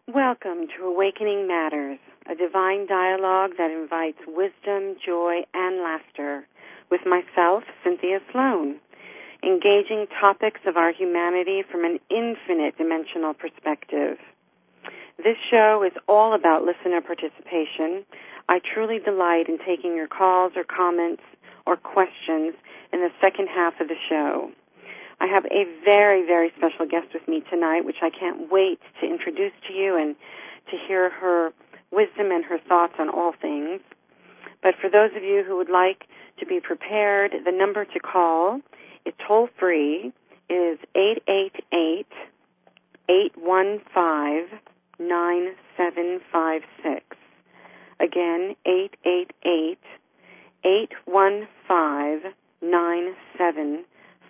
Welcome to Awakening Matters, a divine dialogue that invites wisdom, joy, and laughter with myself, Cynthia Sloan, engaging topics of our humanity from an infinite dimensional perspective. This show is all about listener participation. I truly delight in taking your calls or comments or questions in the second half of the show. I have a very, very special guest with me tonight, which I can't wait to introduce to you and to hear her wisdom and her thoughts on all things. But for those of you who would like to be prepared, the number to call is toll-free, is 888-815-9756. Again, 888-815-9756.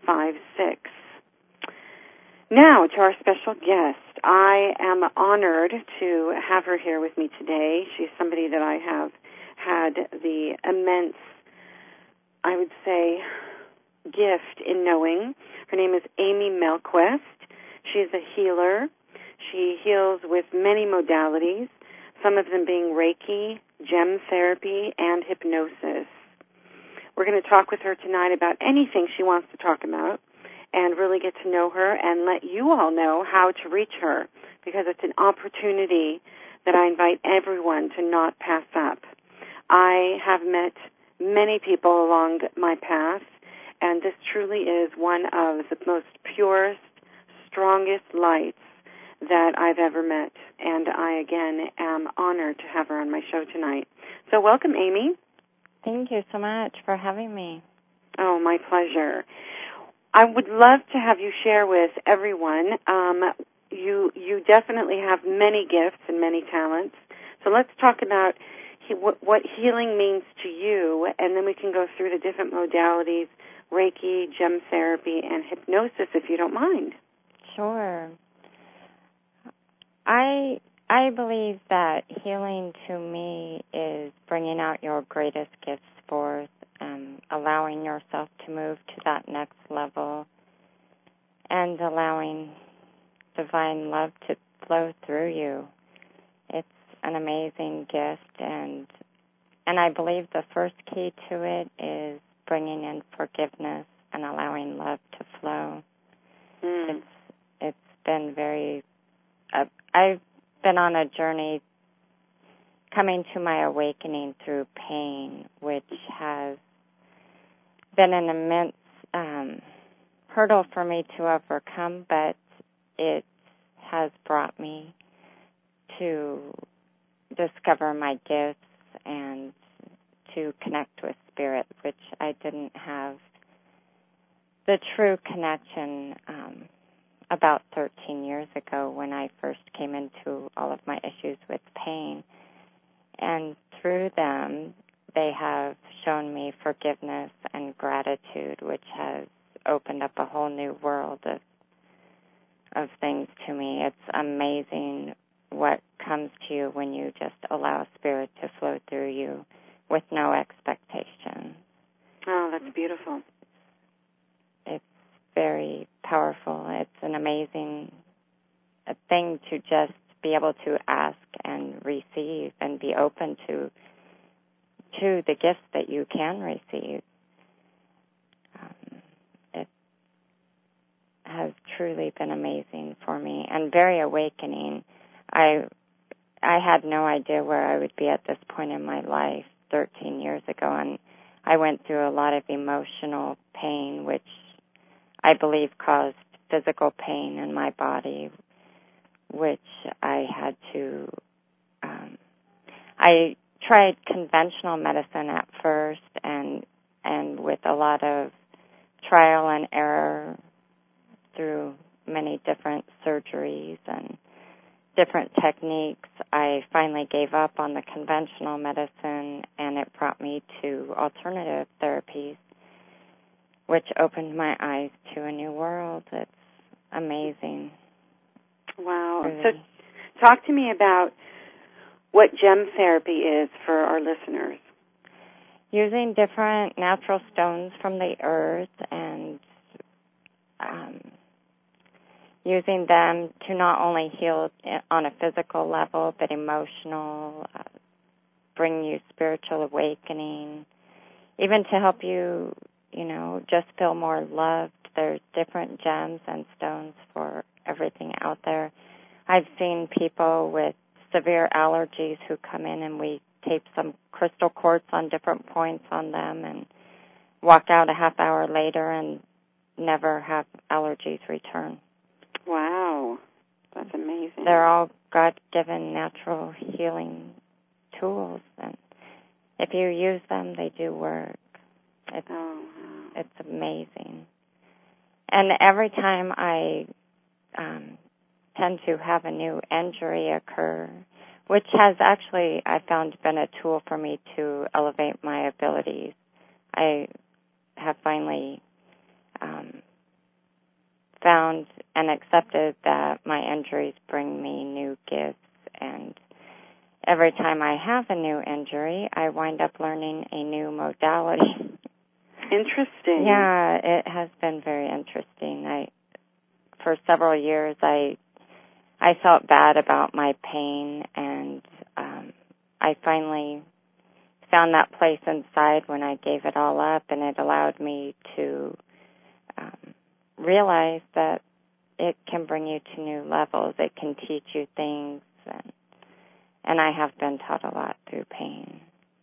Now, to our special guest. I am honored to have her here with me today. She's somebody that I have had the immense, I would say, gift in knowing. Her name is Amy Melquest. She is a healer. She heals with many modalities, some of them being Reiki, gem therapy, and hypnosis. We're going to talk with her tonight about anything she wants to talk about and really get to know her and let you all know how to reach her, because it's an opportunity that I invite everyone to not pass up. I have met many people along my path, and this truly is one of the most purest, strongest lights that I've ever met, and I, again, am honored to have her on my show tonight. So welcome, Amy. Thank you so much for having me. Oh, my pleasure. I would love to have you share with everyone. You definitely have many gifts and many talents. So let's talk about what healing means to you, and then we can go through the different modalities, Reiki, gem therapy, and hypnosis, if you don't mind. Sure. I believe that healing to me is bringing out your greatest gifts forth, allowing yourself to move to that next level, and allowing divine love to flow through you. It's an amazing gift, and I believe the first key to it is bringing in forgiveness and allowing love to flow. It's been very... I've been on a journey coming to my awakening through pain, which has been an immense hurdle for me to overcome, but it has brought me to discover my gifts and to connect with spirit, which I didn't have the true connection about 13 years ago when I first came into all of my issues with pain. And through them, they have shown me forgiveness and gratitude, which has opened up a whole new world of things to me. It's amazing what comes to you when you just allow spirit to flow through you with no expectation. Oh, that's beautiful. It's very powerful. It's an amazing thing to just be able to ask and receive and be open to the gifts that you can receive. It has truly been amazing for me and very awakening. I had no idea where I would be at this point in my life 13 years ago, and I went through a lot of emotional pain, which I believe caused physical pain in my body, which I had to... I tried conventional medicine at first, and with a lot of trial and error through many different surgeries and different techniques, I finally gave up on the conventional medicine, and it brought me to alternative therapies, which opened my eyes to a new world. It's amazing. Wow. Really. So talk to me about what gem therapy is for our listeners. Using different natural stones from the earth and using them to not only heal on a physical level, but emotional, bring you spiritual awakening, even to help you, just feel more loved. There's different gems and stones for everything out there. I've seen people with severe allergies who come in and we tape some crystal quartz on different points on them and walk out a half hour later and never have allergies return. Wow. That's amazing. They're all God-given natural healing tools, and if you use them, they do work. It's amazing. And every time I tend to have a new injury occur, which has actually, I found, been a tool for me to elevate my abilities. I have finally found and accepted that my injuries bring me new gifts, and every time I have a new injury, I wind up learning a new modality. Interesting. Yeah, it has been very interesting. For several years, I felt bad about my pain, and I finally found that place inside when I gave it all up, and it allowed me to realize that it can bring you to new levels. It can teach you things, and I have been taught a lot through pain.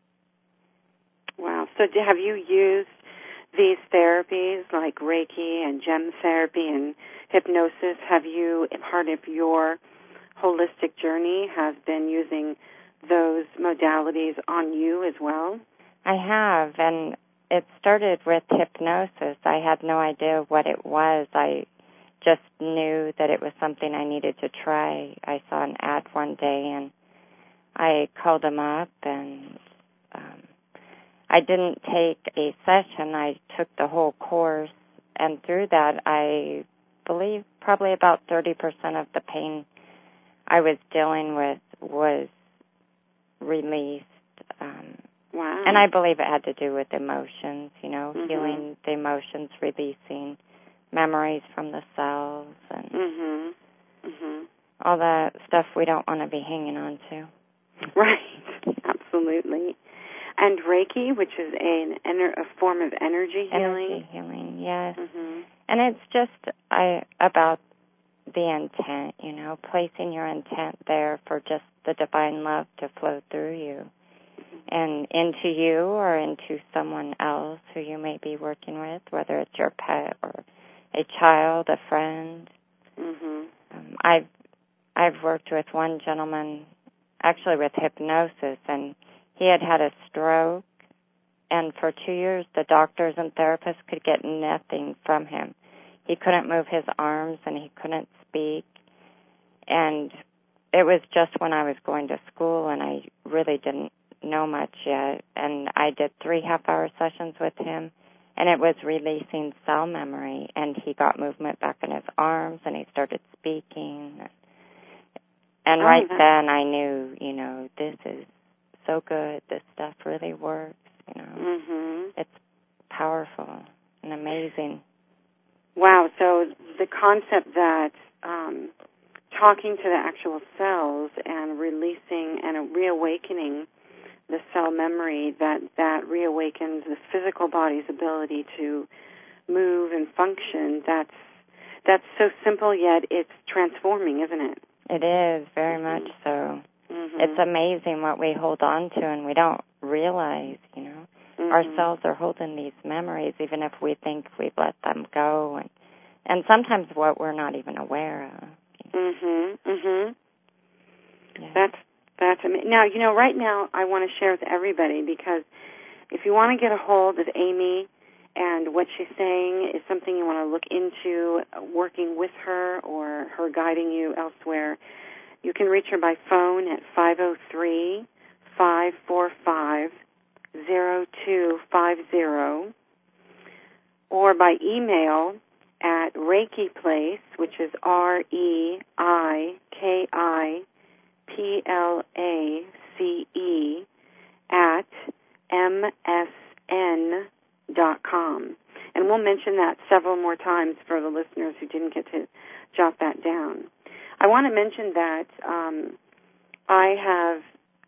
Wow. So have you used these therapies like Reiki and gem therapy and hypnosis? Have you, part of your holistic journey, has been using those modalities on you as well? I have, and it started with hypnosis. I had no idea what it was. I just knew that it was something I needed to try. I saw an ad one day, and I called them up, and I didn't take a session. I took the whole course, and through that, I believe probably about 30% of the pain I was dealing with was released. Wow. And I believe it had to do with emotions, healing the emotions, releasing memories from the cells, and all that stuff we don't want to be hanging on to. Right, absolutely. And Reiki, which is a form of energy healing? Energy healing, yes. And it's just about the intent, placing your intent there for just the divine love to flow through you and into you or into someone else who you may be working with, whether it's your pet or a child, a friend. I've worked with one gentleman, actually with hypnosis, and he had a stroke, and for 2 years the doctors and therapists could get nothing from him. He couldn't move his arms and he couldn't speak, and it was just when I was going to school and I really didn't know much yet, and I did 3 half-hour sessions with him, and it was releasing cell memory, and he got movement back in his arms and he started speaking, and right then I knew, this is so good. This stuff really works, It's powerful and amazing. Wow, so the concept that talking to the actual cells and releasing and reawakening the cell memory, that reawakens the physical body's ability to move and function, that's so simple, yet it's transforming, isn't it? It is, very much so. It's amazing what we hold on to and we don't realize, Our cells are holding these memories even if we think we've let them go, and sometimes what we're not even aware of. Yeah. That's amazing. Now, right now I want to share with everybody, because if you want to get a hold of Amy and what she's saying is something you want to look into, working with her or her guiding you elsewhere, you can reach her by phone at 503-545-0250 or by email at Reiki Place, which is REIKIPLACE at MSN.com. And we'll mention that several more times for the listeners who didn't get to jot that down. I want to mention that I have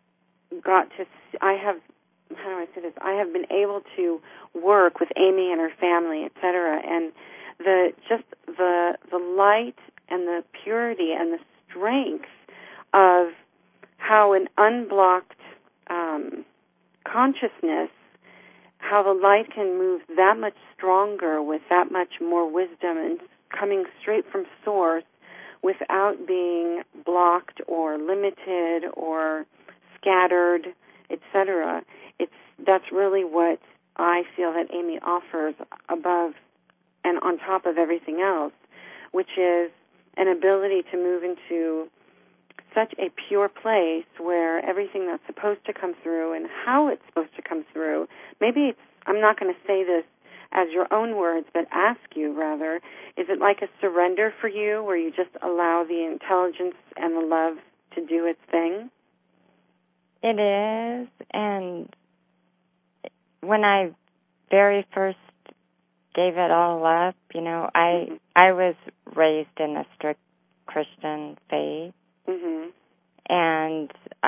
been able to work with Amy and her family, etc., and the light and the purity and the strength of how an unblocked consciousness, how the light can move that much stronger with that much more wisdom and coming straight from source without being blocked or limited or scattered, etc. That's really what I feel that Amy offers above and on top of everything else, which is an ability to move into such a pure place where everything that's supposed to come through and how it's supposed to come through, I'm not going to say this as your own words, but ask you rather, is it like a surrender for you where you just allow the intelligence and the love to do its thing? It is, and when I very first gave it all up, I was raised in a strict Christian faith, and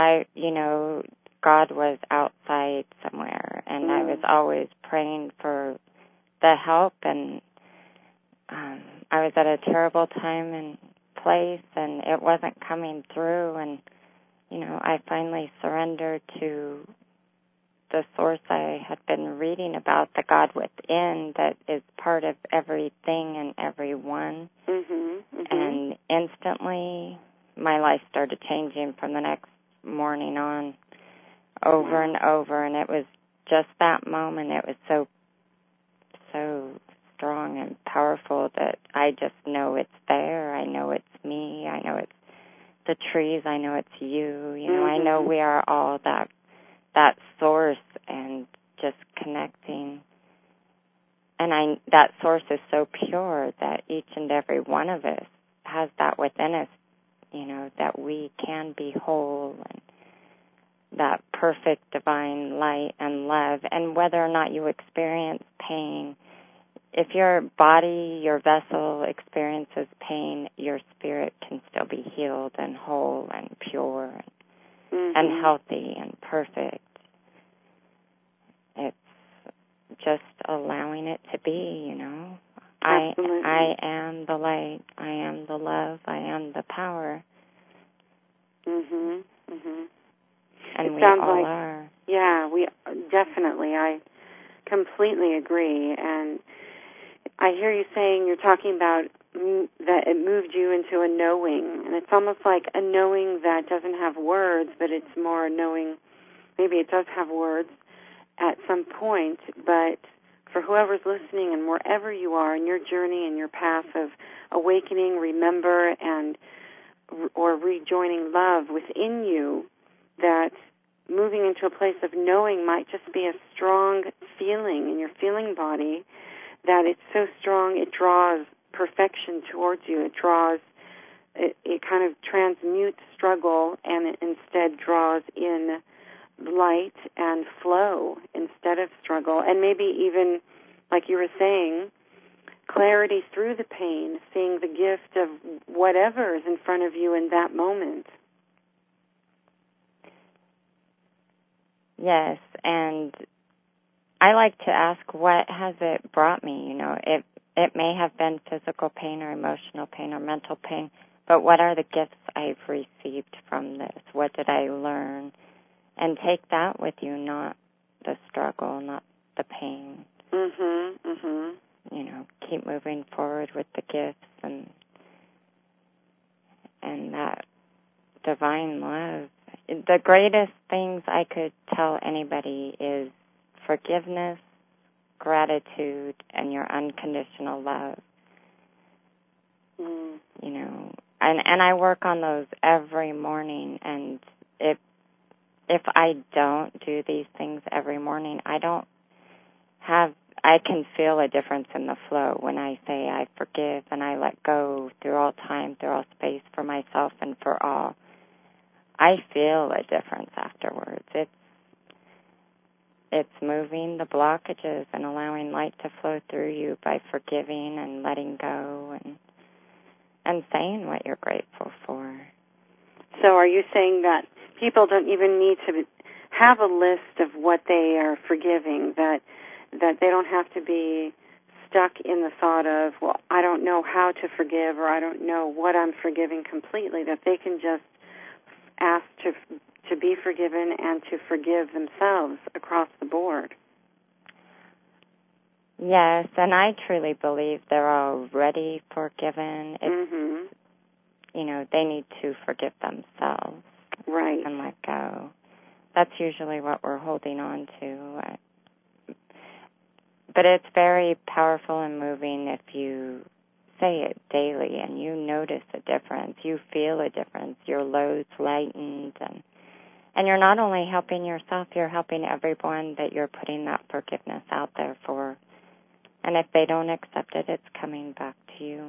God was outside somewhere, and I was always praying for the help, and I was at a terrible time and place, and it wasn't coming through, and I finally surrendered to the source I had been reading about, the God within that is part of everything and everyone. And instantly my life started changing from the next morning on, over and over, and it was just that moment. It was so strong and powerful that I just know it's there. I know it's me. I know it's the trees. I know it's you. I know we are all that source and just connecting. And that source is so pure that each and every one of us has that within us, that we can be whole and that perfect divine light and love. And whether or not you experience pain, if your body, your vessel experiences pain, your spirit can still be healed and whole and pure and healthy and perfect. It's just allowing it to be, Absolutely. I am the light. I am the love. I am the power. And we all are. Yeah, we definitely. I completely agree. And I hear you saying, you're talking about that it moved you into a knowing. And it's almost like a knowing that doesn't have words, but it's more a knowing, maybe it does have words at some point, but for whoever's listening and wherever you are in your journey and your path of awakening, remember, or rejoining love within you, that moving into a place of knowing might just be a strong feeling in your feeling body, that it's so strong it draws perfection towards you. It kind of transmutes struggle and it instead draws in light and flow instead of struggle. And maybe even, like you were saying, clarity through the pain, seeing the gift of whatever is in front of you in that moment. Yes, and I like to ask, what has it brought me? It may have been physical pain or emotional pain or mental pain, but what are the gifts I've received from this? What did I learn? And take that with you, not the struggle, not the pain. Keep moving forward with the gifts and that divine love. The greatest things I could tell anybody is forgiveness, gratitude, and your unconditional love. And I work on those every morning, and if I don't do these things every morning, I can feel a difference in the flow when I say I forgive and I let go through all time, through all space, for myself and for all. I feel a difference afterwards. It's moving the blockages and allowing light to flow through you by forgiving and letting go. and saying what you're grateful for. So are you saying that people don't even need to have a list of what they are forgiving, that they don't have to be stuck in the thought of, well, I don't know how to forgive, or I don't know what I'm forgiving completely, that they can just ask to be forgiven and to forgive themselves across the board? Yes, and I truly believe they're already forgiven. It's, they need to forgive themselves. Right. And let go. That's usually what we're holding on to. But it's very powerful and moving if you say it daily and you notice a difference. You feel a difference. Your load's lightened. And you're not only helping yourself, you're helping everyone that you're putting that forgiveness out there for. And if they don't accept it, it's coming back to you.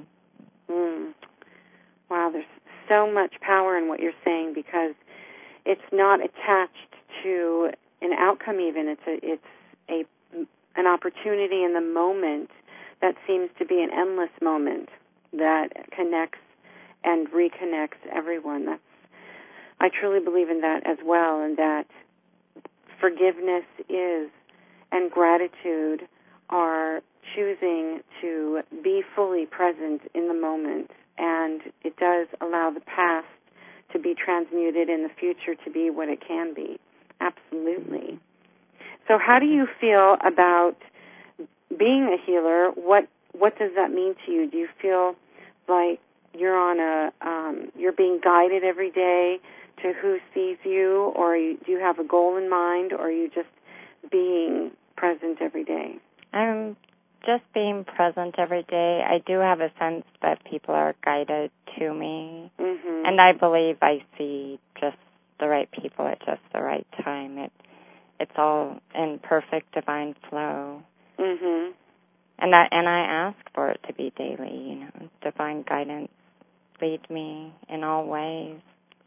Wow, there's so much power in what you're saying, because it's not attached to an outcome even. It's an opportunity in the moment that seems to be an endless moment that connects and reconnects everyone. I truly believe in that as well, and that forgiveness is, and gratitude are choosing to be fully present in the moment, and it does allow the past to be transmuted and the future to be what it can be. Absolutely. So how do you feel about being a healer? What does that mean to you? Do you feel like you're you're being guided every day to who sees you, or do you have a goal in mind, or are you just being present every day? I'm just being present every day. I do have a sense that people are guided to me, and I believe I see just the right people at just the right time. It's all in perfect divine flow. And I ask for it to be daily, divine guidance. Lead me in all ways.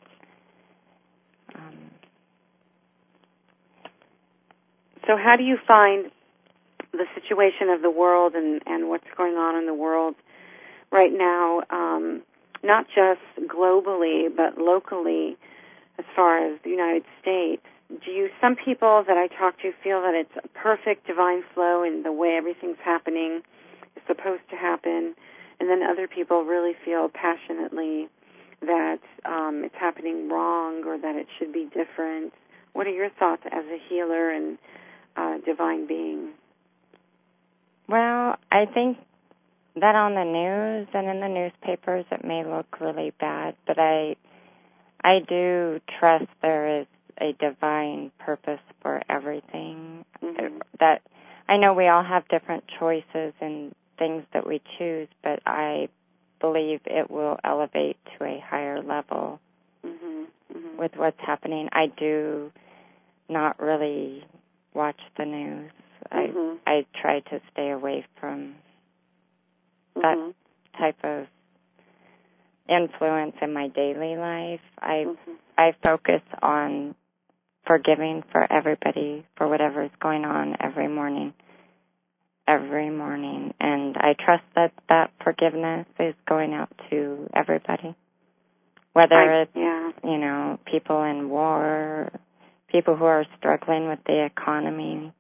So how do you find the situation of the world and what's going on in the world right now, not just globally, but locally, as far as the United States? Some people that I talk to feel that it's a perfect divine flow in the way everything's happening is supposed to happen, and then other people really feel passionately that it's happening wrong, or that it should be different. What are your thoughts as a healer and divine being? Well, I think that on the news and in the newspapers it may look really bad, but I do trust there is a divine purpose for everything. That I know we all have different choices and things that we choose, but I believe it will elevate to a higher level with what's happening. I do not really watch the news. I try to stay away from that type of influence in my daily life. I focus on forgiving for everybody for whatever is going on every morning, and I trust that forgiveness is going out to everybody, whether it's people in war, people who are struggling with the economy.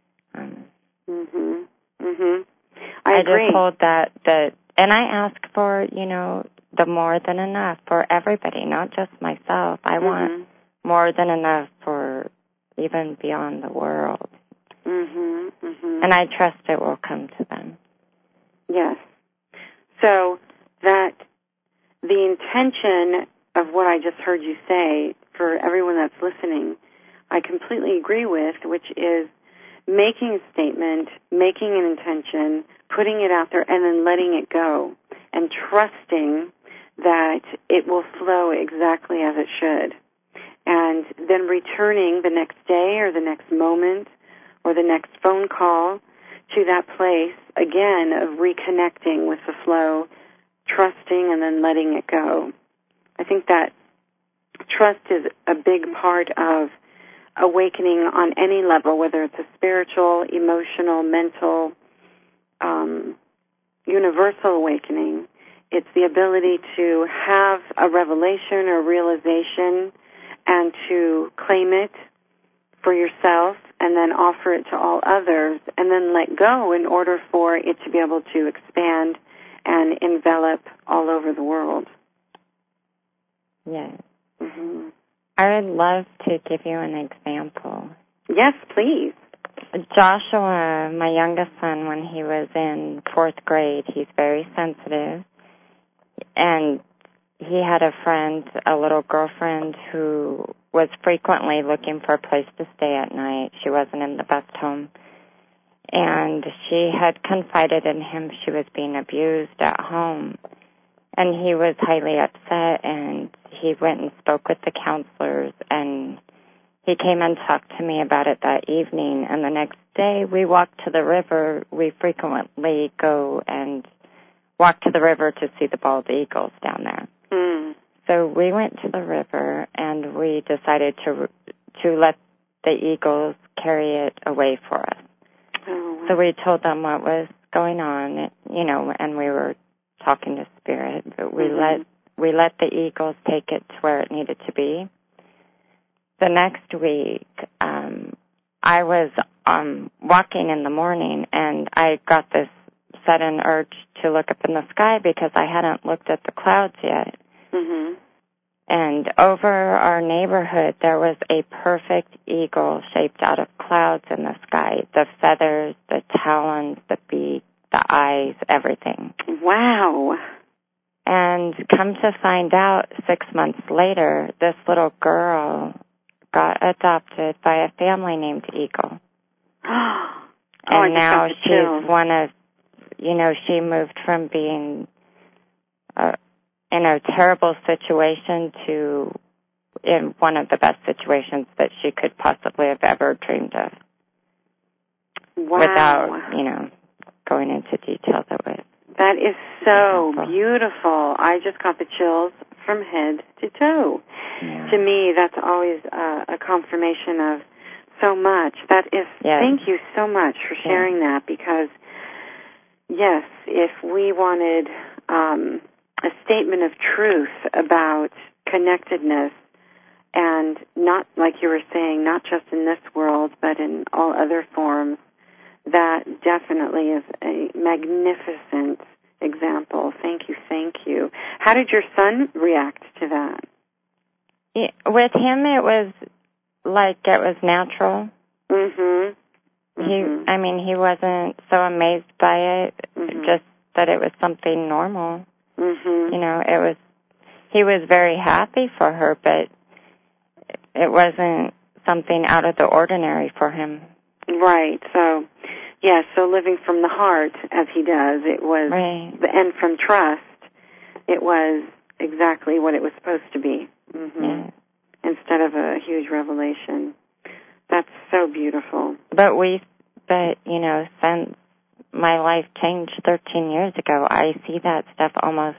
I agree. just hold that, and I ask for, the more than enough for everybody, not just myself. I want more than enough for even beyond the world. And I trust it will come to them. Yes. So that the intention of what I just heard you say, for everyone that's listening, I completely agree with, which is making a statement, making an intention, putting it out there, and then letting it go, and trusting that it will flow exactly as it should. And then returning the next day or the next moment or the next phone call to that place, again, of reconnecting with the flow, trusting and then letting it go. I think that trust is a big part of awakening on any level, whether it's a spiritual, emotional, mental, universal awakening. It's the ability to have a revelation or realization and to claim it for yourself and then offer it to all others and then let go in order for it to be able to expand and envelop all over the world. Yes. Mm-hmm. I would love to give you an example. Yes, please. Joshua, my youngest son, when he was in 4th grade, he's very sensitive. And he had a friend, a little girlfriend, who was frequently looking for a place to stay at night. She wasn't in the best home. And she had confided in him she was being abused at home. And he was highly upset, and he went and spoke with the counselors, and he came and talked to me about it that evening. And the next day, we walked to the river. We frequently go and walk to the river to see the bald eagles down there. Mm. So we went to the river, and we decided to let the eagles carry it away for us. Oh. So we told them what was going on, and we were talking to Spirit, but we let the eagles take it to where it needed to be. The next week, I was walking in the morning, and I got this sudden urge to look up in the sky because I hadn't looked at the clouds yet. Mm-hmm. And over our neighborhood, there was a perfect eagle shaped out of clouds in the sky. The feathers, the talons, the beak, the eyes, everything. Wow. And come to find out, 6 months later, this little girl got adopted by a family named Eagle. And now she's one of, she moved from being in a terrible situation to in one of the best situations that she could possibly have ever dreamed of. Wow. Without, going into details of it. That is so beautiful. I just got the chills from head to toe. Yeah. To me, that's always a confirmation of so much. Thank you so much for sharing that, because, yes, if we wanted a statement of truth about connectedness, and not, like you were saying, not just in this world, but in all other forms, that definitely is a magnificent example. Thank you. How did your son react to that? With him, it was like it was natural. Mm-hmm. He wasn't so amazed by it, mm-hmm. just that it was something normal. Mm-hmm. He was very happy for her, but it wasn't something out of the ordinary for him. Right. So living from the heart, as he does, it was, right. And from trust, it was exactly what it was supposed to be. Mm-hmm. Yeah. Instead of a huge revelation. That's so beautiful. But since my life changed 13 years ago, I see that stuff almost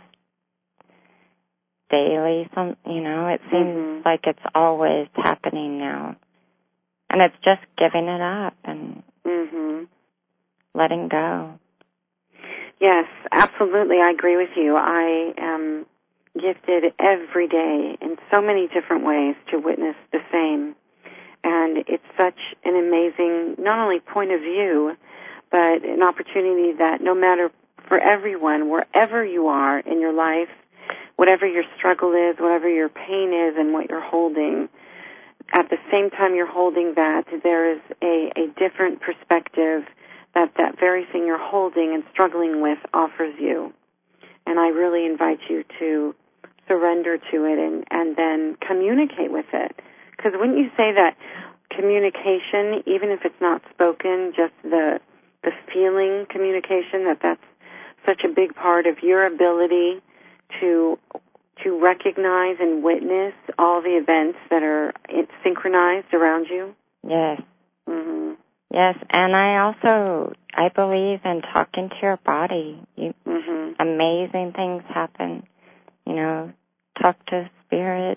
daily. It seems like it's always happening now. And it's just giving it up and letting go. Yes, absolutely. I agree with you. I am gifted every day in so many different ways to witness the same. And it's such an amazing, not only point of view, but an opportunity that no matter for everyone, wherever you are in your life, whatever your struggle is, whatever your pain is and what you're holding, at the same time you're holding that, there is a different perspective that very thing you're holding and struggling with offers you. And I really invite you to surrender to it and then communicate with it. Because wouldn't you say that communication, even if it's not spoken, just the feeling communication, that's such a big part of your ability to recognize and witness all the events that are synchronized around you? Yes. Mm-hmm. Yes, and I believe in talking to your body. Amazing things happen. Talk to spirit,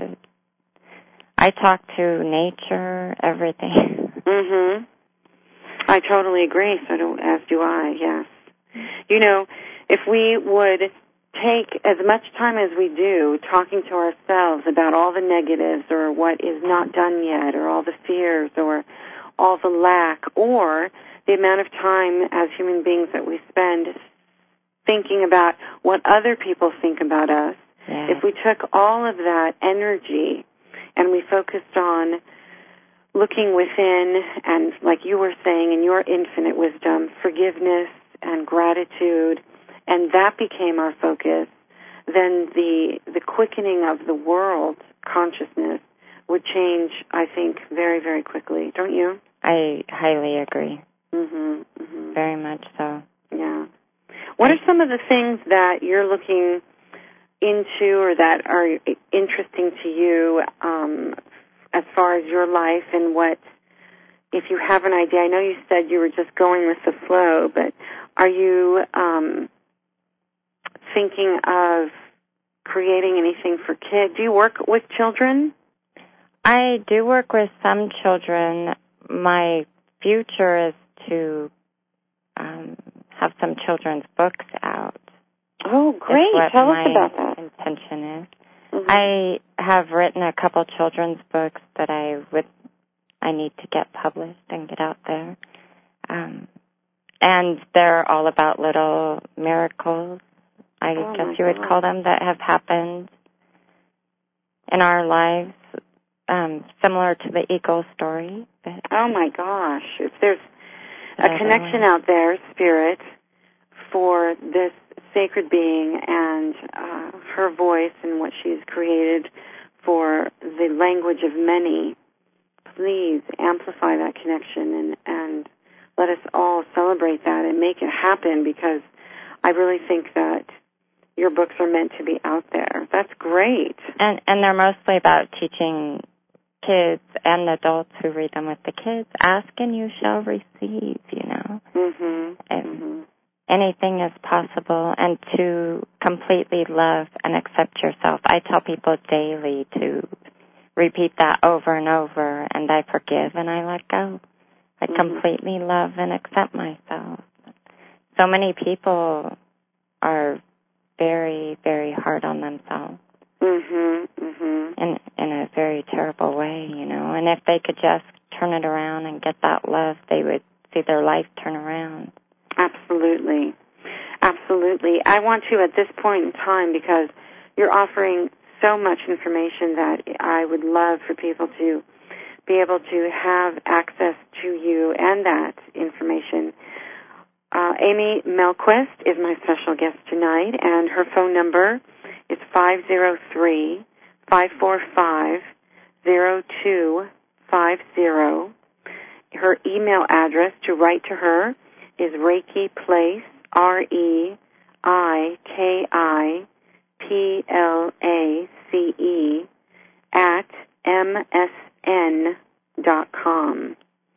I talk to nature, everything. I totally agree, as do I, yes. If we would take as much time as we do talking to ourselves about all the negatives or what is not done yet or all the fears or all the lack or the amount of time as human beings that we spend thinking about what other people think about us, if we took all of that energy and we focused on looking within and, like you were saying, in your infinite wisdom, forgiveness and gratitude, and that became our focus, then the quickening of the world consciousness would change, I think, very, very quickly. Don't you? I highly agree. Mm-hmm, mm-hmm. Very much so. Yeah. What are some of the things that you're looking into or that are interesting to you as far as your life and what, if you have an idea, I know you said you were just going with the flow, but are you thinking of creating anything for kids? Do you work with children? I do work with some children. My future is to have some children's books out. Oh, great. Tell us about that. Intention is. Mm-hmm. I have written a couple children's books that I need to get published and get out there. And they're all about little miracles, I guess you would call them, that have happened in our lives, similar to the eagle story. Oh, my gosh. If there's a connection out there, Spirit, for this sacred being and her voice and what she's created for the language of many, please amplify that connection and let us all celebrate that and make it happen, because I really think that your books are meant to be out there. That's great. And they're mostly about teaching kids and adults who read them with the kids. Ask and you shall receive, you know. Mm-hmm. Anything is possible, and to completely love and accept yourself. I tell people daily to repeat that over and over, and I forgive and I let go. I completely love and accept myself. So many people are very, very hard on themselves. In a very terrible way, you know. And if they could just turn it around and get that love, they would see their life turn around. Absolutely. Absolutely. I want to, at this point in time, because you're offering so much information that I would love for people to be able to have access to you and that information. Amy Melquist is my special guest tonight, and her phone number is 503-545-0250. Her email address to write to her is Reiki Place, REIKIPLACE, @MSN.com.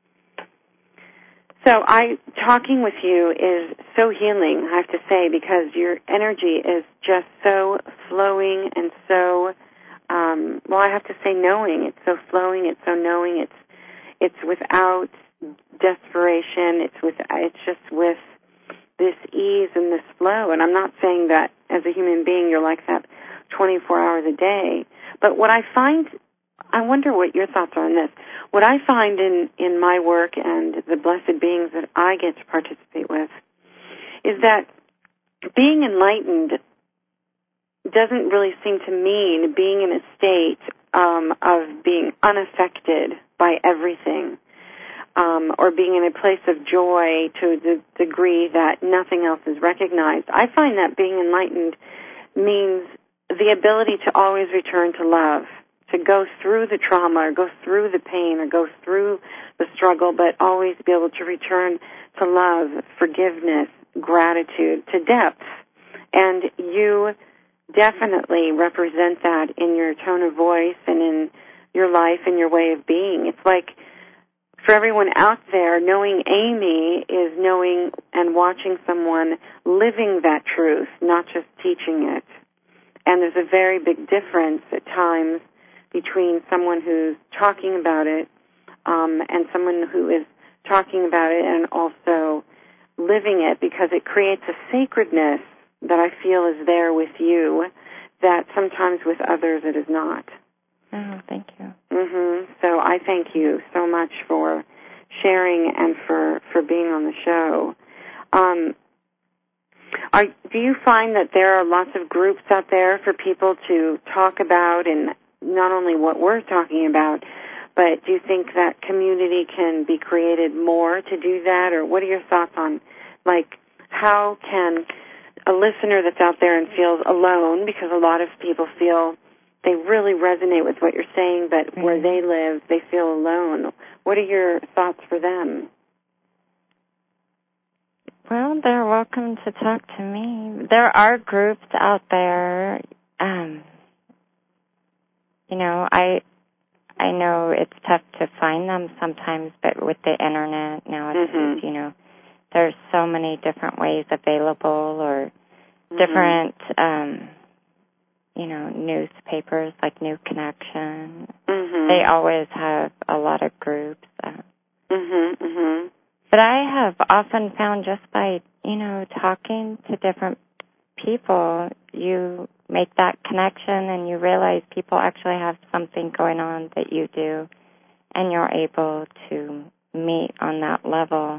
So talking with you is so healing, I have to say, because your energy is just so flowing and so, I have to say knowing. It's so flowing, it's so knowing, it's without desperation, it's just with this ease and this flow. And I'm not saying that as a human being you're like that 24 hours a day, but what I find, I wonder what your thoughts are on this. What I find in my work and the blessed beings that I get to participate with is that being enlightened doesn't really seem to mean being in a state of being unaffected by everything, or being in a place of joy to the degree that nothing else is recognized. I find that being enlightened means the ability to always return to love, to go through the trauma or go through the pain or go through the struggle, but always be able to return to love, forgiveness, gratitude, to depth. And you definitely represent that in your tone of voice and in your life and your way of being. It's like, for everyone out there, knowing Amy is knowing and watching someone living that truth, not just teaching it. And there's a very big difference at times between someone who's talking about it and someone who is talking about it and also living it, because it creates a sacredness that I feel is there with you that sometimes with others it is not. Oh, thank you. So I thank you so much for sharing and for being on the show. Do you find that there are lots of groups out there for people to talk about, and not only what we're talking about, but do you think that community can be created more to do that? Or what are your thoughts on, like, how can a listener that's out there and feels alone, because a lot of people feel they really resonate with what you're saying, but where they live, they feel alone. What are your thoughts for them? Well, they're welcome to talk to me. There are groups out there. I know it's tough to find them sometimes, but with the internet nowadays, there's so many different ways available, or different, newspapers like New Connection. They always have a lot of groups. But I have often found just by, talking to different people, you make that connection and you realize people actually have something going on that you do, and you're able to meet on that level.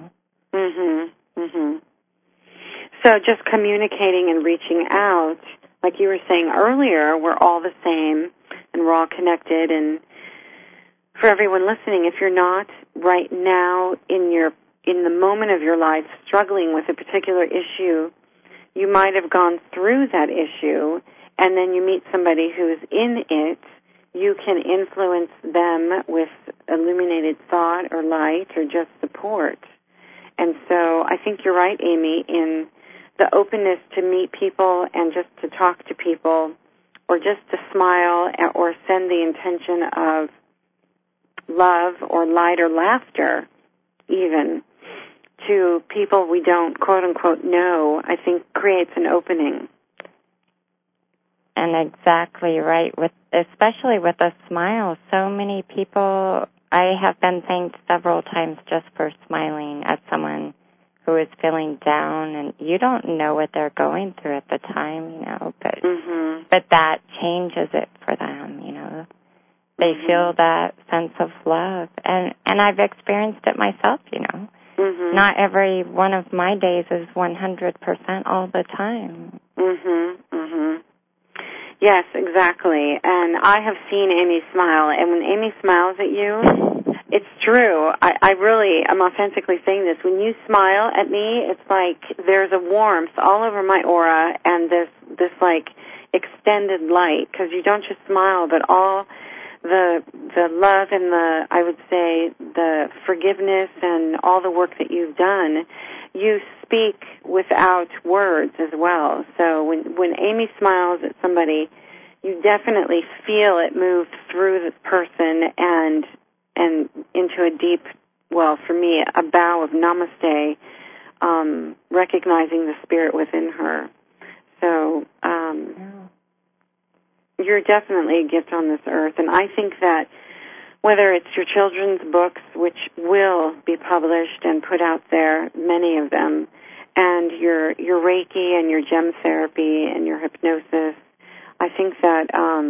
So just communicating and reaching out, like you were saying earlier, we're all the same and we're all connected. And for everyone listening, if you're not right now in the moment of your life struggling with a particular issue, you might have gone through that issue, and then you meet somebody who's in it. You can influence them with illuminated thought or light or just support. And so I think you're right, Amy, in the openness to meet people and just to talk to people, or just to smile or send the intention of love or light or laughter even to people we don't, quote-unquote, know, I think creates an opening. And exactly right, especially with a smile. So many people, I have been thanked several times just for smiling at someone who is feeling down, and you don't know what they're going through at the time, but that changes it for them, They feel that sense of love, and I've experienced it myself, Not every one of my days is 100% all the time. Yes, exactly. And I have seen Amy smile, and when Amy smiles at you, it's true. I really am authentically saying this. When you smile at me, it's like there's a warmth all over my aura and this like extended light, because you don't just smile, but all the love and I would say the forgiveness and all the work that you've done, you speak without words as well. So when Amy smiles at somebody, you definitely feel it move through the person and into a deep, well, for me, a bow of namaste, recognizing the spirit within her. So you're definitely a gift on this earth, and I think that whether it's your children's books, which will be published and put out there, many of them, and your Reiki and your gem therapy and your hypnosis, I think that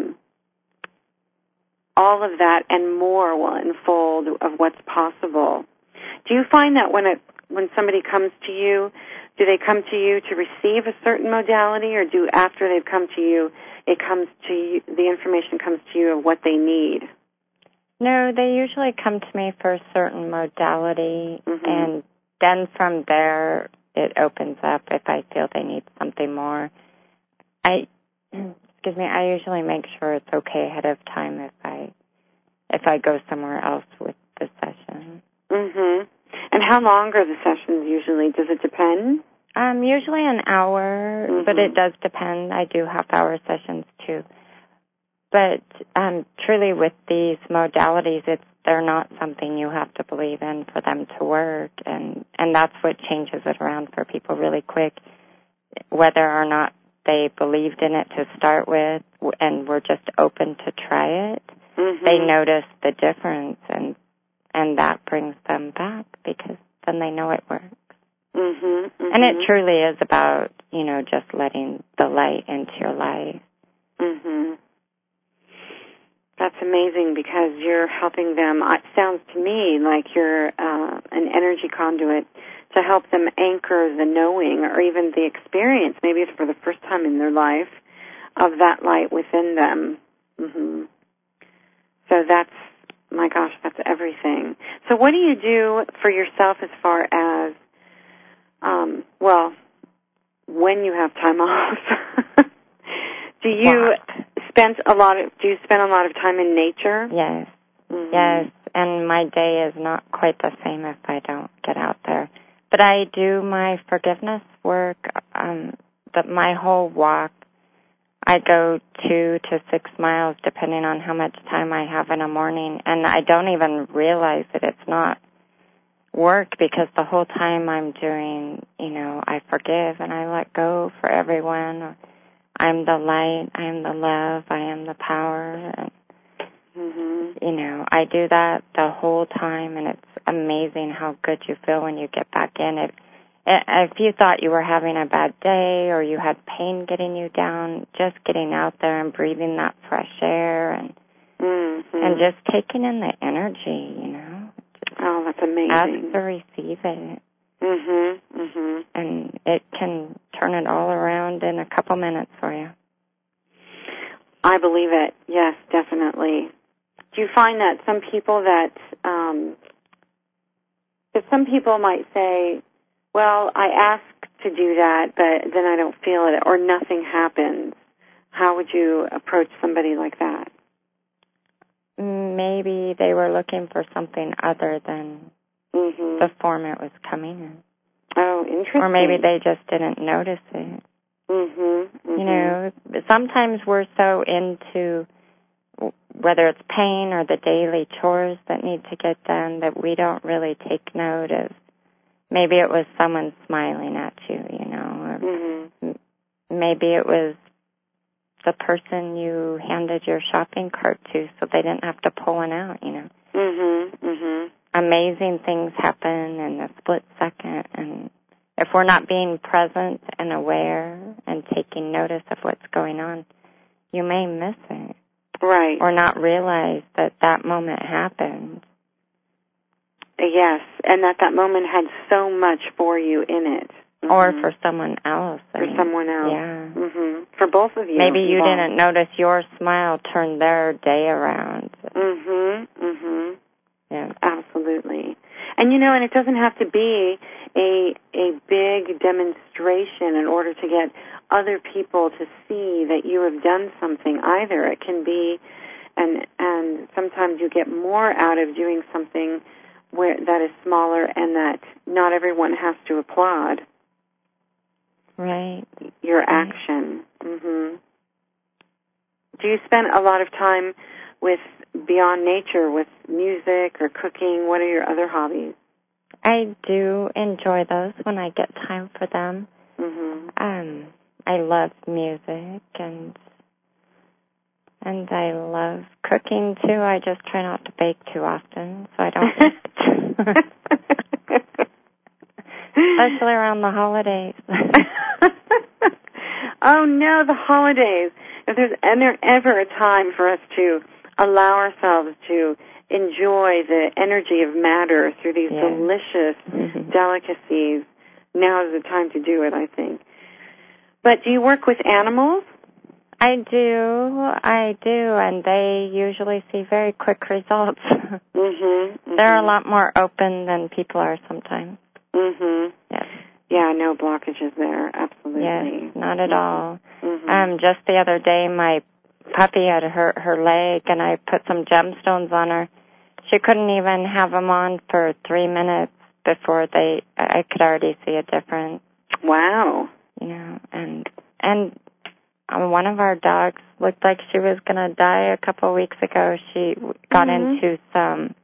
all of that and more will unfold of what's possible. Do you find that when somebody comes to you, do they come to you to receive a certain modality, or do after they've come to you, the information comes to you of what they need? No, they usually come to me for a certain modality, and then from there it opens up if I feel they need something more. I usually make sure it's okay ahead of time if I go somewhere else with the session. And how long are the sessions usually? Does it depend? Usually an hour, but it does depend. I do half-hour sessions too. But truly with these modalities, they're not something you have to believe in for them to work, and that's what changes it around for people really quick. Whether or not they believed in it to start with and were just open to try it, they notice the difference, and that brings them back because then they know it works. And it truly is about, just letting the light into your life. That's amazing because you're helping them. It sounds to me like you're an energy conduit to help them anchor the knowing or even the experience, maybe it's for the first time in their life, of that light within them. So that's, my gosh, that's everything. So what do you do for yourself as far as, when you have time off? Do you spend a lot of time in nature? Yes. Yes, and my day is not quite the same if I don't get out there. But I do my forgiveness work, my whole walk. I go 2 to 6 miles depending on how much time I have in the morning, and I don't even realize that it's not work because the whole time I'm doing, I forgive and I let go for everyone. I'm the light, I am the love, I am the power. And, I do that the whole time, and it's amazing how good you feel when you get back in. If you thought you were having a bad day or you had pain getting you down, just getting out there and breathing that fresh air and just taking in the energy, Oh, that's amazing. Ask to receive it. And it can turn it all around in a couple minutes for you. I believe it. Yes, definitely. Do you find that some people some people might say, well, I asked to do that, but then I don't feel it, or nothing happens. How would you approach somebody like that? Maybe they were looking for something other than the form it was coming in. Oh, interesting. Or maybe they just didn't notice it. Sometimes we're so into whether it's pain or the daily chores that need to get done that we don't really take note of. Maybe it was someone smiling at you, or maybe it was the person you handed your shopping cart to so they didn't have to pull one out, Amazing things happen in a split second, and if we're not being present and aware and taking notice of what's going on, you may miss it. Right. Or not realize that moment happened. Yes, and that moment had so much for you in it. Or for someone else. Someone else. Yeah. For both of you. Maybe you didn't notice your smile turned their day around. Yeah. Absolutely. And and it doesn't have to be a big demonstration in order to get other people to see that you have done something either. It can be, and sometimes you get more out of doing something that is smaller and that not everyone has to applaud. Right. Your action. Do you spend a lot of time with beyond nature, with music or cooking? What are your other hobbies? I do enjoy those when I get time for them. I love music and I love cooking too. I just try not to bake too often, so I don't. Especially around the holidays. Oh no, the holidays! If there's ever a time for us to allow ourselves to enjoy the energy of matter through these delicious delicacies, now is the time to do it, I think. But do you work with animals? I do, and they usually see very quick results. They're a lot more open than people are sometimes. Yes. Yeah, no blockages there, absolutely. Yes, not at all. Just the other day, my puppy had hurt her leg, and I put some gemstones on her. She couldn't even have them on for 3 minutes before I could already see a difference. Wow. And one of our dogs looked like she was going to die a couple of weeks ago. She got into some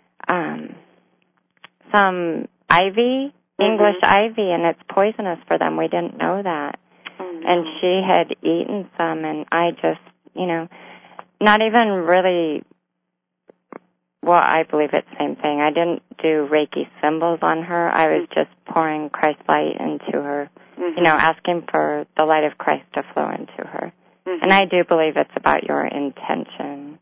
ivy, English ivy, and it's poisonous for them. We didn't know that. Oh, no. And she had eaten some, and I just, not even really well, I believe it's the same thing. I didn't do Reiki symbols on her. I was just pouring Christ light into her, asking for the light of Christ to flow into her. Mm-hmm. And I do believe it's about your intention.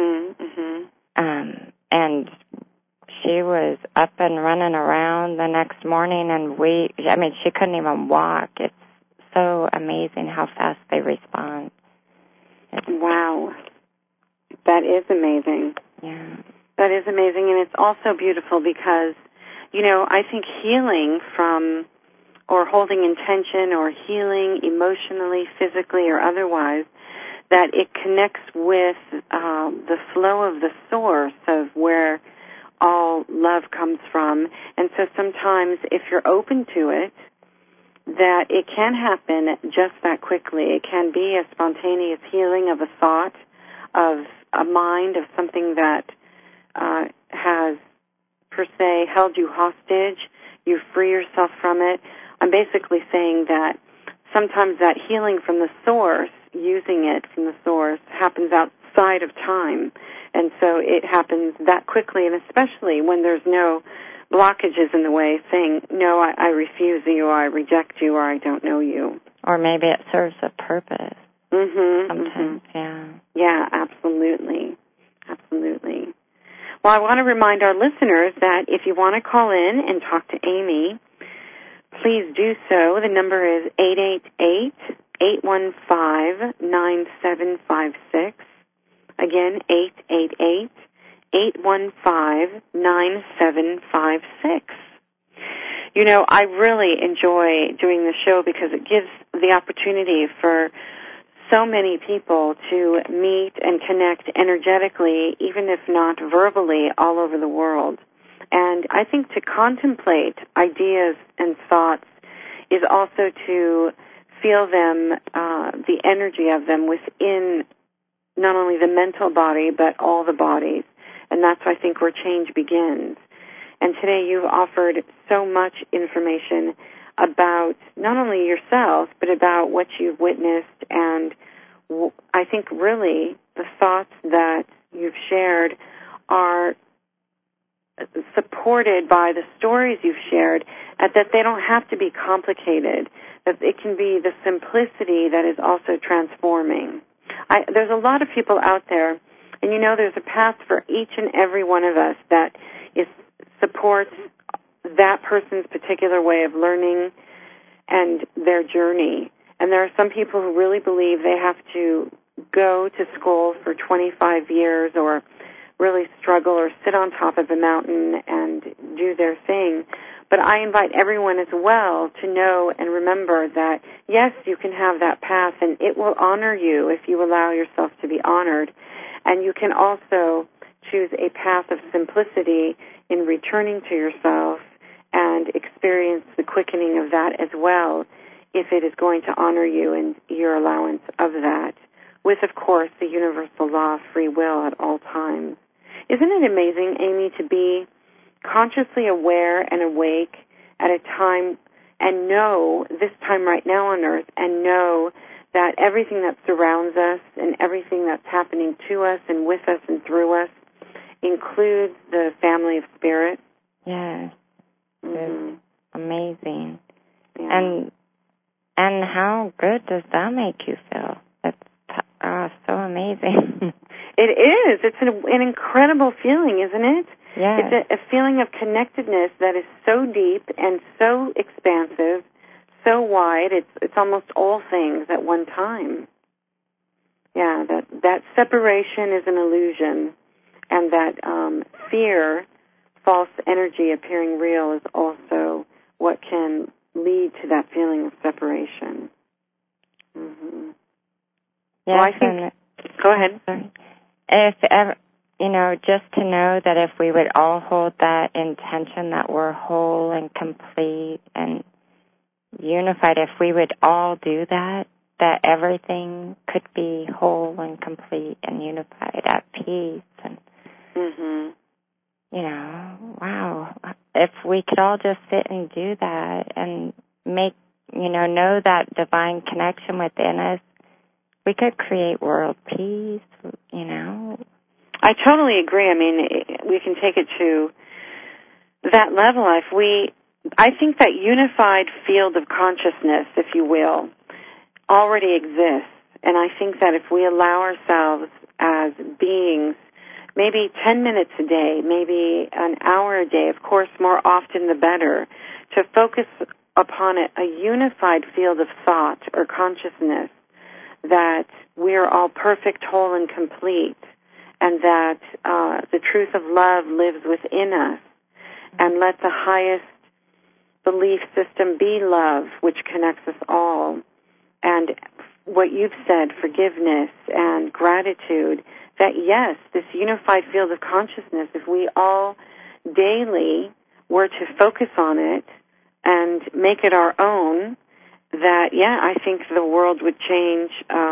And she was up and running around the next morning, and she couldn't even walk. It's so amazing how fast they respond. Wow. That is amazing. Yeah. That is amazing, and it's also beautiful because, I think healing from or holding intention or healing emotionally, physically, or otherwise, that it connects with the flow of the source of where all love comes from. And so sometimes if you're open to it, that it can happen just that quickly. It can be a spontaneous healing of a thought, of a mind, of something that has, per se, held you hostage. You free yourself from it. I'm basically saying that sometimes that healing from the source, using it from the source, happens outside of time. And so it happens that quickly, and especially when there's no blockages in the way, saying, no, I refuse you, or I reject you, or I don't know you. Or maybe it serves a purpose. Sometimes, yeah. Yeah, absolutely. Absolutely. Well, I want to remind our listeners that if you want to call in and talk to Amy, please do so. The number is 888-815-9756. Again, 888-815-9756. I really enjoy doing the show because it gives the opportunity for so many people to meet and connect energetically, even if not verbally, all over the world. And I think to contemplate ideas and thoughts is also to feel them, the energy of them within not only the mental body, but all the bodies. And that's, I think, where change begins. And today you've offered so much information about not only yourself, but about what you've witnessed. And I think really the thoughts that you've shared are supported by the stories you've shared, that they don't have to be complicated, that it can be the simplicity that is also transforming. There's a lot of people out there, and there's a path for each and every one of us that supports that person's particular way of learning and their journey. And there are some people who really believe they have to go to school for 25 years or really struggle or sit on top of a mountain and do their thing. But I invite everyone as well to know and remember that, yes, you can have that path, and it will honor you if you allow yourself to be honored. And you can also choose a path of simplicity in returning to yourself and experience the quickening of that as well, if it is going to honor you and your allowance of that, with, of course, the universal law of free will at all times. Isn't it amazing, Amy, to be consciously aware and awake at a time and know, this time right now on earth, and know that everything that surrounds us and everything that's happening to us and with us and through us includes the family of spirit? Yes. It's amazing. Yeah. And how good does that make you feel? It's so amazing. It is. It's an incredible feeling, isn't it? Yes. It's a feeling of connectedness that is so deep and so expansive, so wide. It's almost all things at one time. Yeah, that separation is an illusion, and that fear, false energy appearing real, is also what can lead to that feeling of separation. Mm-hmm. Yes, well, I think. Go ahead. If ever, just to know that if we would all hold that intention that we're whole and complete and unified, if we would all do that everything could be whole and complete and unified, at peace, and wow, if we could all just sit and do that and make, know that divine connection within us, we could create world peace, I totally agree. I mean, we can take it to that level. I think that unified field of consciousness, if you will, already exists. And I think that if we allow ourselves as beings, maybe 10 minutes a day, maybe an hour a day, of course, more often the better, to focus upon a unified field of thought or consciousness, that we are all perfect, whole, and complete, and that the truth of love lives within us, and let the highest belief system be love, which connects us all. And what you've said, forgiveness and gratitude, that yes, this unified field of consciousness, if we all daily were to focus on it and make it our own, that, yeah, I think the world would change.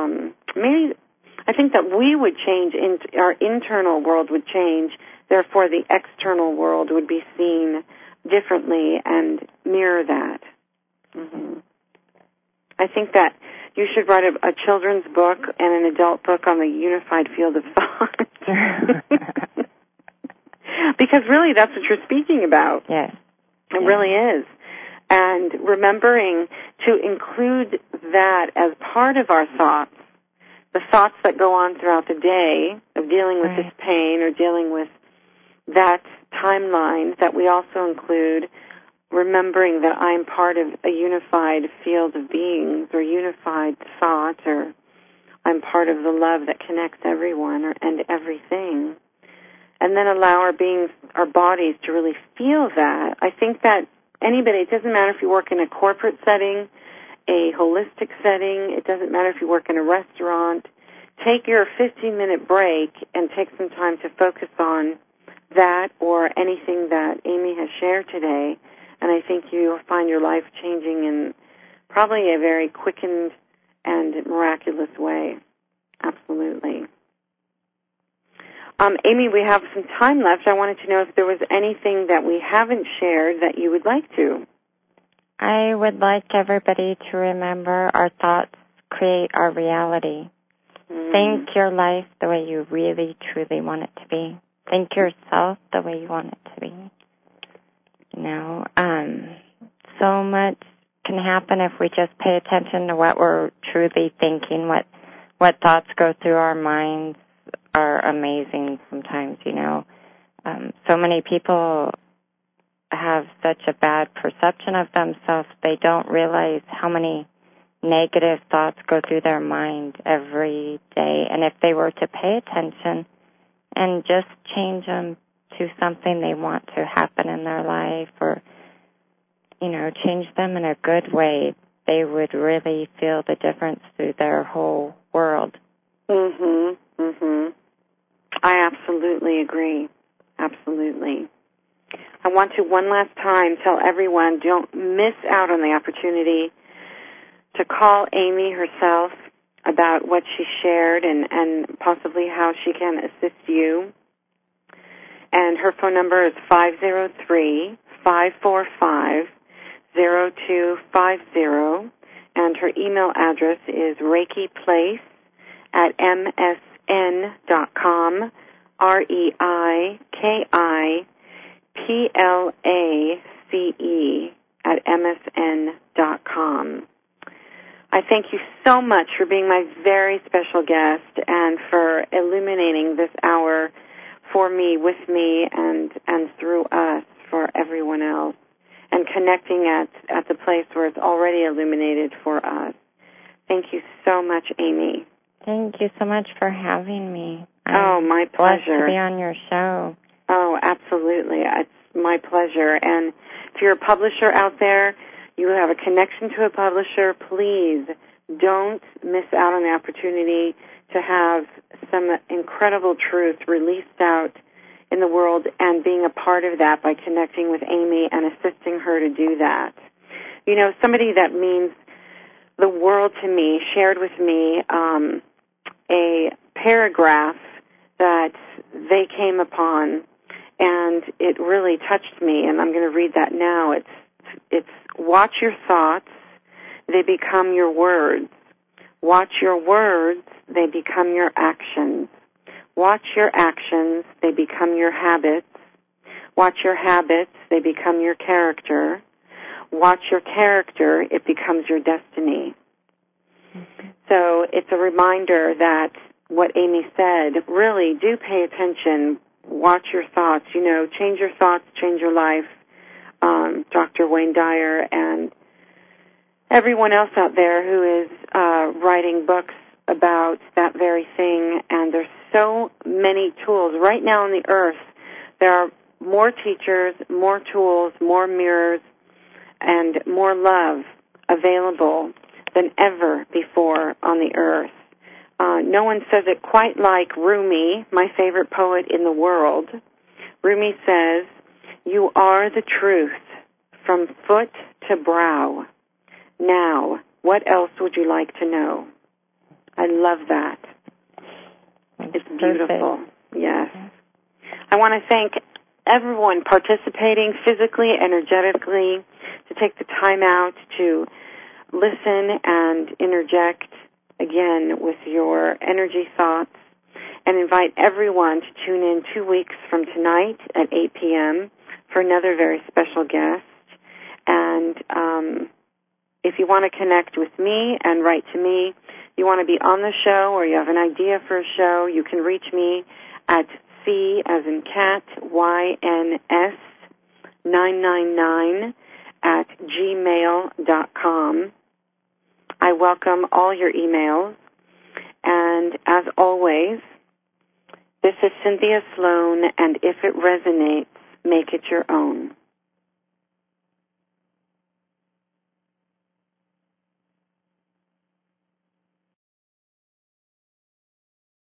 I think that we would change, our internal world would change, therefore the external world would be seen differently and mirror that. Mm-hmm. I think that you should write a children's book and an adult book on the unified field of thought. Because really that's what you're speaking about. Yes. It really is. And remembering to include that as part of our thoughts, the thoughts that go on throughout the day of dealing with this pain or dealing with that timeline, that we also include remembering that I'm part of a unified field of beings or unified thought, or I'm part of the love that connects everyone and everything. And then allow our bodies to really feel that. I think that anybody, it doesn't matter if you work in a corporate setting, a holistic setting, it doesn't matter if you work in a restaurant, take your 15-minute break and take some time to focus on that or anything that Amy has shared today, and I think you'll find your life changing in probably a very quickened and miraculous way. Absolutely. Amy, we have some time left. I wanted to know if there was anything that we haven't shared that you would like to. I would like everybody to remember our thoughts create our reality. Think your life the way you really, truly want it to be. Think yourself the way you want it to be. You know, so much can happen if we just pay attention to what we're truly thinking, what thoughts go through our minds are amazing sometimes, you know. So many people have such a bad perception of themselves, they don't realize how many negative thoughts go through their mind every day. And if they were to pay attention and just change them to something they want to happen in their life, or, you know, change them in a good way, they would really feel the difference through their whole world. I absolutely agree. Absolutely. I want to one last time tell everyone, don't miss out on the opportunity to call Amy herself about what she shared and possibly how she can assist you. And her phone number is 503-545-0250, and her email address is reikiplace@msn.com, REIKIPLACE@msn.com. I thank you so much for being my very special guest and for illuminating this hour for me, with me, and through us for everyone else, and connecting at the place where it's already illuminated for us. Thank you so much, Amy. Thank you so much for having me. My pleasure. Blessed to be on your show. Oh, absolutely. It's my pleasure. And if you're a publisher out there, you have a connection to a publisher, please don't miss out on the opportunity to have some incredible truth released out in the world, and being a part of that by connecting with Amy and assisting her to do that. You know, somebody that means the world to me shared with me a paragraph that they came upon, and it really touched me, and I'm going to read that now. It's watch your thoughts, they become your words. Watch your words, they become your actions. Watch your actions, they become your habits. Watch your habits, they become your character. Watch your character, it becomes your destiny. Mm-hmm. So it's a reminder that what Amy said, really do pay attention. Watch your thoughts. Change your thoughts, change your life. Dr. Wayne Dyer and everyone else out there who is writing books about that very thing. And there's so many tools. Right now on the earth, there are more teachers, more tools, more mirrors, and more love available than ever before on the earth. No one says it quite like Rumi, my favorite poet in the world. Rumi says, "You are the truth from foot to brow. Now, what else would you like to know?" I love that. It's beautiful. Yes. I want to thank everyone participating physically, energetically, to take the time out to listen and interject again with your energy thoughts, and invite everyone to tune in 2 weeks from tonight at 8 p.m. for another very special guest. And if you want to connect with me and write to me, you want to be on the show or you have an idea for a show, you can reach me at C as in cat, YNS 999 at gmail.com. I welcome all your emails. And as always, this is Cynthia Sloan, and if it resonates, make it your own.